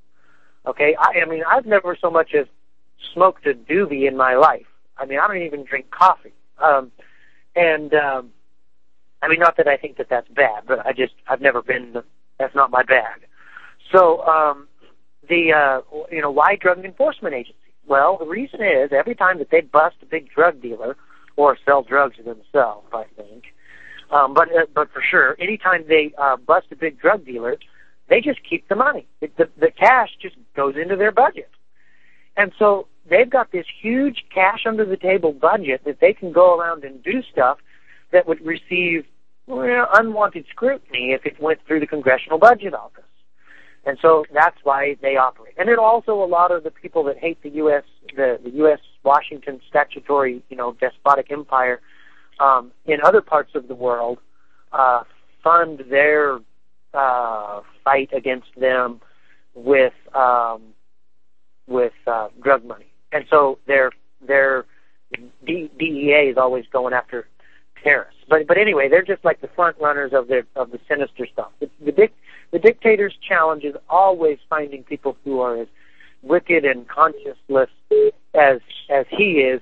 Okay, I, I mean, I've never so much as smoked a doobie in my life. I mean, I don't even drink coffee. Um, and, um, I mean, not that I think that that's bad, but I just, I've never been, that's not my bag. So, um, the, uh, you know, why Drug Enforcement Agency? Well, the reason is every time that they bust a big drug dealer or sell drugs themselves, I think, um, but uh, but for sure, anytime they uh, bust a big drug dealer, they just keep the money. It, the, the cash just goes into their budget. And so they've got this huge cash under the table budget that they can go around and do stuff that would receive well, unwanted scrutiny if it went through the Congressional Budget Office. And so that's why they operate. And then also a lot of the people that hate the U S, the, the U S Washington statutory, you know, despotic empire, um, in other parts of the world, uh, fund their, uh, fight against them with, um, with, uh, drug money. And so their, their D E A is always going after terrorists. But, but anyway, they're just like the front runners of the, of the sinister stuff. The, the dic- The dictator's challenge is always finding people who are as wicked and conscienceless as as he is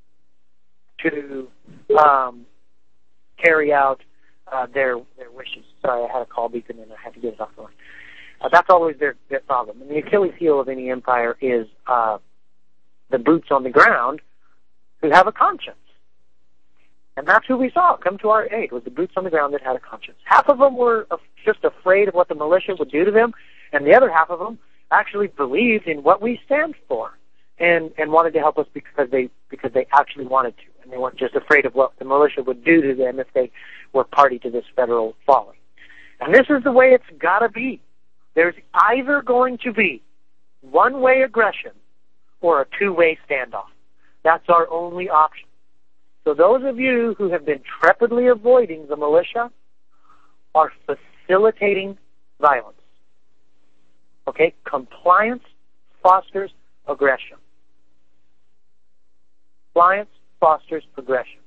to um, carry out uh, their their wishes. Sorry, I had a call beacon and I had to get it off the line. Uh, that's always their, their problem. And the Achilles heel of any empire is uh, the boots on the ground who have a conscience. And that's who we saw come to our aid, was the boots on the ground that had a conscience. Half of them were just afraid of what the militia would do to them, and the other half of them actually believed in what we stand for and, and wanted to help us because they because they actually wanted to, and they weren't just afraid of what the militia would do to them if they were party to this federal folly. And this is the way it's got to be. There's either going to be one-way aggression or a two-way standoff. That's our only option. So those of you who have been trepidly avoiding the militia are facilitating violence. Okay? Compliance fosters aggression. Compliance fosters aggression.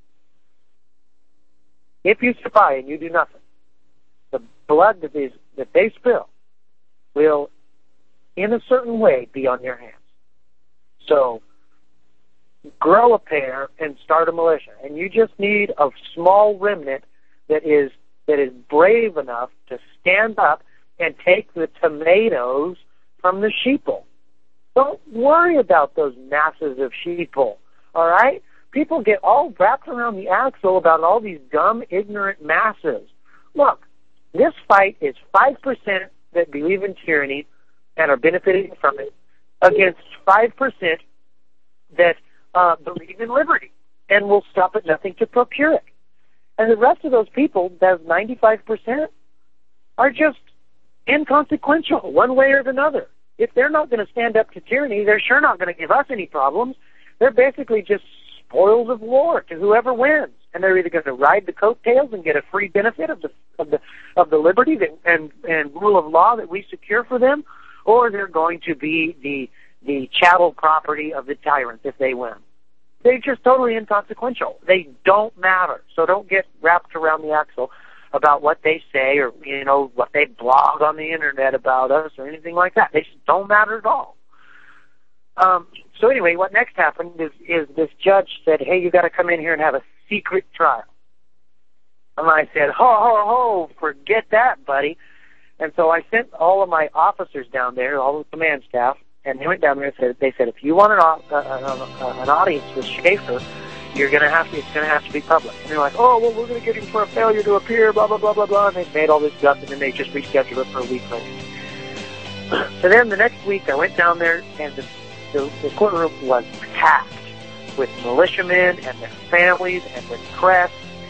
If you spy and you do nothing, the blood that, is, that they spill will, in a certain way, be on your hands. So, grow a pair and start a militia. And you just need a small remnant that is that is brave enough to stand up and take the tomatoes from the sheeple. Don't worry about those masses of sheeple, all right? People get all wrapped around the axle about all these dumb, ignorant masses. Look, this fight is five percent that believe in tyranny and are benefiting from it against five percent that Uh, believe in liberty and will stop at nothing to procure it. And the rest of those people, those ninety-five percent, are just inconsequential one way or another. If they're not going to stand up to tyranny, they're sure not going to give us any problems. They're basically just spoils of war to whoever wins. and they're either going to ride the coattails and get a free benefit of the of the of the liberty that, and and rule of law that we secure for them, or they're going to be the the chattel property of the tyrant if they win. They're just totally inconsequential. They don't matter. So don't get wrapped around the axle about what they say or, you know, what they blog on the internet about us or anything like that. They just don't matter at all. Um, so anyway, what next happened is, is this judge said, hey, you got to come in here and have a secret trial. And I said, ho, ho, ho, forget that, buddy. And so I sent all of my officers down there, all the command staff, and they went down there and said, they said, if you want an, uh, uh, an audience with Schaefer, you're going to have to, it's going to have to be public. And they're like, oh, well, we're going to get him for a failure to appear, blah, blah, blah, blah, blah. And they made all this stuff, and then they just rescheduled it for a week later. So then the next week, I went down there, and the, the, the courtroom was packed with militiamen and their families and with press.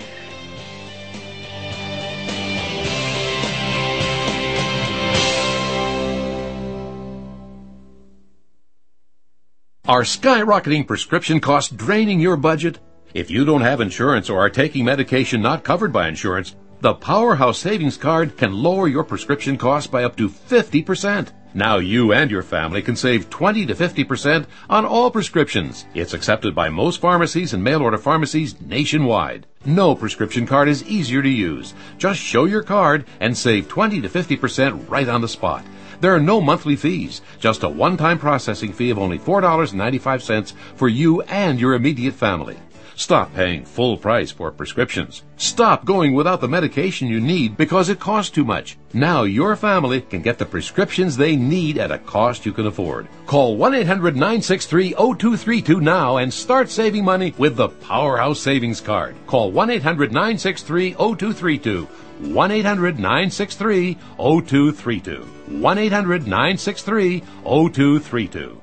Are skyrocketing prescription costs draining your budget? If you don't have insurance or are taking medication not covered by insurance, the Powerhouse Savings Card can lower your prescription costs by up to fifty percent. Now you and your family can save twenty to fifty percent on all prescriptions. It's accepted by most pharmacies and mail-order pharmacies nationwide. No prescription card is easier to use. Just show your card and save twenty to fifty percent right on the spot. There are no monthly fees, just a one-time processing fee of only four dollars and ninety-five cents for you and your immediate family. Stop paying full price for prescriptions. Stop going without the medication you need because it costs too much. Now your family can get the prescriptions they need at a cost you can afford. Call one eight hundred nine six three zero two three two now and start saving money with the Powerhouse Savings Card. Call one eight hundred nine six three zero two three two. one eight hundred nine six three zero two three two. one eight hundred nine six three zero two three two.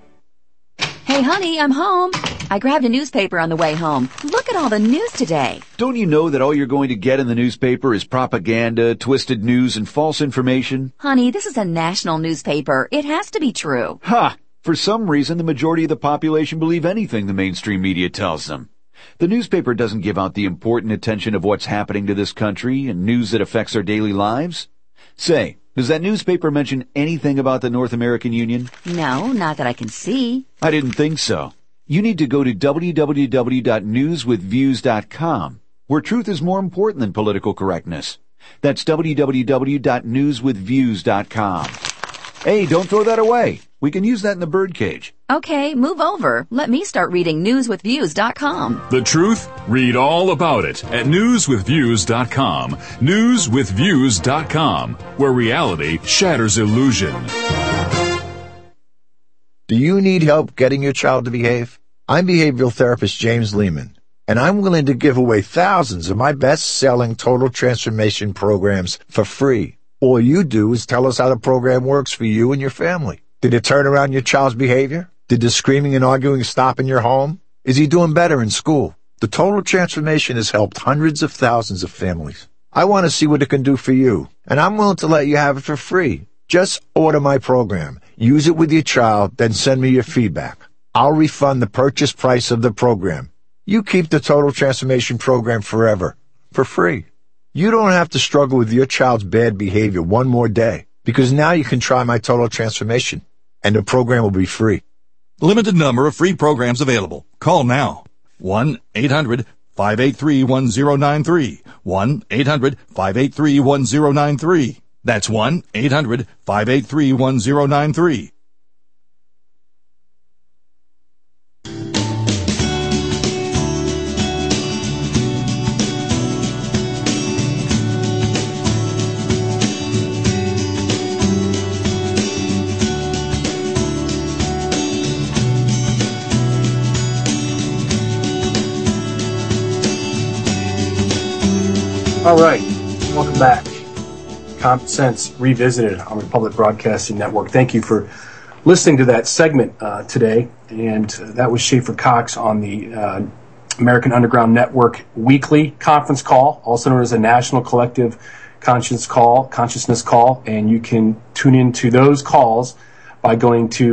Hey, honey, I'm home. I grabbed a newspaper on the way home. Look at all the news today. Don't you know that all you're going to get in the newspaper is propaganda, twisted news, and false information? Honey, this is a national newspaper. It has to be true. Ha! For some reason, the majority of the population believe anything the mainstream media tells them. The newspaper doesn't give out the important attention of what's happening to this country and news that affects our daily lives. Say, does that newspaper mention anything about the North American Union? No, not that I can see. I didn't think so. You need to go to w w w dot news with views dot com, where truth is more important than political correctness. That's w w w dot news with views dot com. Hey, don't throw that away. We can use that in the birdcage. Okay, move over. Let me start reading news with views dot com. The truth? Read all about it at news with views dot com. news with views dot com, where reality shatters illusion. Do you need help getting your child to behave? I'm behavioral therapist James Lehman, and I'm willing to give away thousands of my best-selling total transformation programs for free. All you do is tell us how the program works for you and your family. Did it turn around your child's behavior? Did the screaming and arguing stop in your home? Is he doing better in school? The Total Transformation has helped hundreds of thousands of families. I want to see what it can do for you, and I'm willing to let you have it for free. Just order my program, use it with your child, then send me your feedback. I'll refund the purchase price of the program. You keep the Total Transformation program forever, for free. You don't have to struggle with your child's bad behavior one more day, because now you can try my Total Transformation, and the program will be free. Limited number of free programs available. Call now. one eight hundred five eight three one zero nine three. one eight hundred five eight three one zero nine three. That's one eight hundred five eight three one zero nine three. All right, welcome back. Common Sense Revisited on Republic Broadcasting Network. Thank you for listening to that segment uh, today. And that was Schaefer Cox on the uh, American Underground Network weekly conference call, also known as a National Collective Conscience Call, Consciousness Call. And you can tune into those calls by going to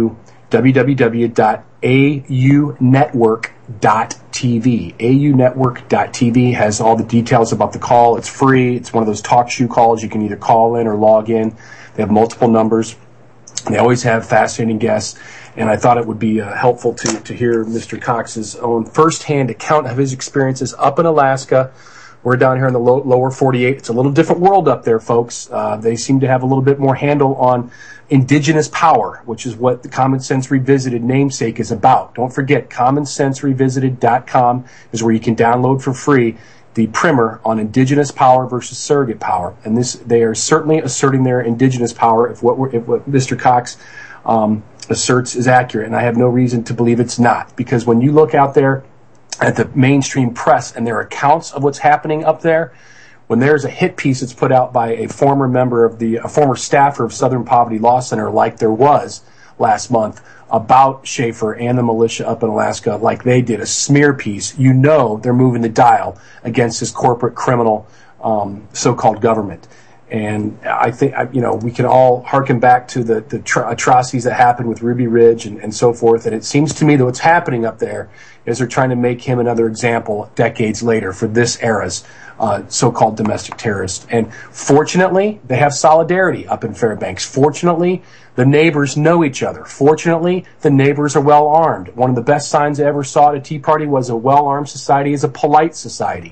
w w w dot a u network dot t v. a u network dot t v has all the details about the call. It's free. It's one of those talk shoe calls. You can either call in or log in. They have multiple numbers. They always have fascinating guests. And I thought it would be uh, helpful to, to hear Mister Cox's own firsthand account of his experiences up in Alaska. We're down here in the low, lower forty-eight. It's a little different world up there, folks. Uh, they seem to have a little bit more handle on indigenous power, which is what the Common Sense Revisited namesake is about. Don't forget, common sense revisited dot com is where you can download for free the primer on indigenous power versus surrogate power. And this, they are certainly asserting their indigenous power if what, we're, if what Mister Cox um, asserts is accurate. And I have no reason to believe it's not, because when you look out there at the mainstream press and their accounts of what's happening up there, when there's a hit piece that's put out by a former member of the, a former staffer of Southern Poverty Law Center, like there was last month, about Schaefer and the militia up in Alaska, like they did, a smear piece, you know they're moving the dial against this corporate criminal um, so-called government. And I think, you know, we can all hearken back to the, the tr- atrocities that happened with Ruby Ridge and, and so forth. And it seems to me that what's happening up there is they're trying to make him another example decades later for this era's uh, so-called domestic terrorist. And fortunately, they have solidarity up in Fairbanks. Fortunately, the neighbors know each other. Fortunately, the neighbors are well armed. One of the best signs I ever saw at a Tea Party was a well-armed society is a polite society.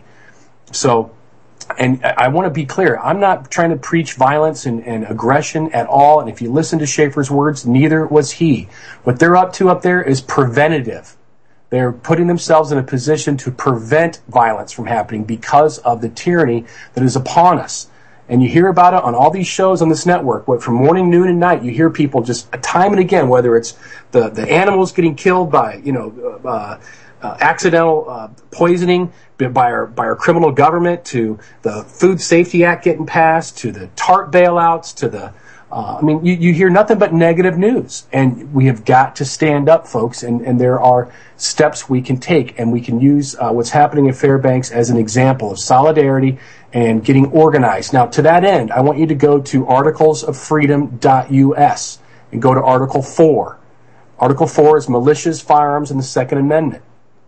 So, and I want to be clear, I'm not trying to preach violence and, and aggression at all. And if you listen to Schaefer's words, neither was he. What they're up to up there is preventative. They're putting themselves in a position to prevent violence from happening because of the tyranny that is upon us. And you hear about it on all these shows on this network. What, from morning, noon, and night, you hear people just time and again, whether it's the, the animals getting killed by, you know, uh, uh, accidental uh, poisoning by our by our criminal government, to the Food Safety Act getting passed, to the TARP bailouts, to the uh, I mean, you, you hear nothing but negative news. And we have got to stand up, folks, and, and there are steps we can take, and we can use uh, what's happening in Fairbanks as an example of solidarity and getting organized. Now, to that end, I want you to go to articles of freedom dot u s and go to Article four. Article four is militias, firearms, and the Second Amendment.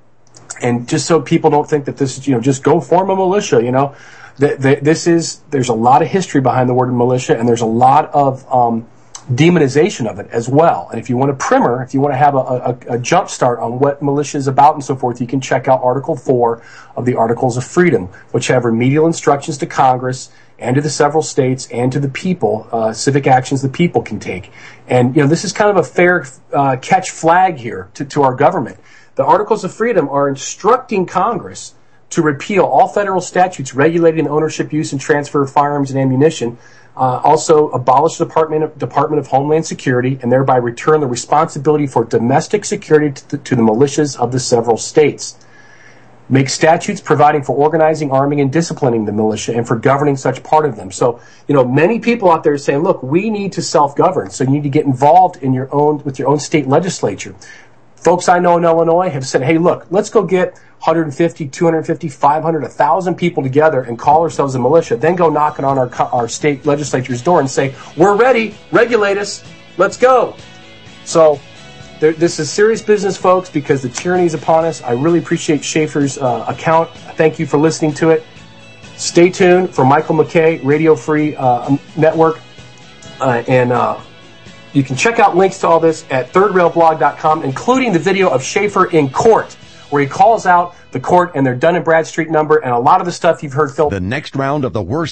And just so people don't think that this is, you know, just go form a militia, you know, th- th- this is, there's a lot of history behind the word militia, and there's a lot of um, demonization of it as well. And if you want a primer, if you want to have a, a, a jump start on what militia is about and so forth, you can check out Article four of the Articles of Freedom, which have remedial instructions to Congress and to the several states and to the people, uh, civic actions the people can take. And, you know, this is kind of a fair uh, catch flag here to, to our government. The Articles of Freedom are instructing Congress to repeal all federal statutes regulating ownership, use, and transfer of firearms and ammunition, uh, also abolish the Department of, Department of Homeland Security, and thereby return the responsibility for domestic security to the, to the militias of the several states. Make statutes providing for organizing, arming, and disciplining the militia and for governing such part of them. So, you know, many people out there are saying, look, we need to self-govern, so you need to get involved in your own, with your own state legislature. Folks I know in Illinois have said, hey, look, let's go get one hundred fifty, two hundred fifty, five hundred, one thousand people together and call ourselves a militia, then go knocking on our, our state legislature's door and say, we're ready, regulate us, let's go. So there, this is serious business, folks, because the tyranny is upon us. I really appreciate Schaefer's uh, account. Thank you for listening to it. Stay tuned for Michael McKay, Radio Free uh, Network, uh, and uh, you can check out links to all this at third rail blog dot com, including the video of Schaefer in court, where he calls out the court and their Dun and Bradstreet number and a lot of the stuff you've heard, Phil. The next round of the worst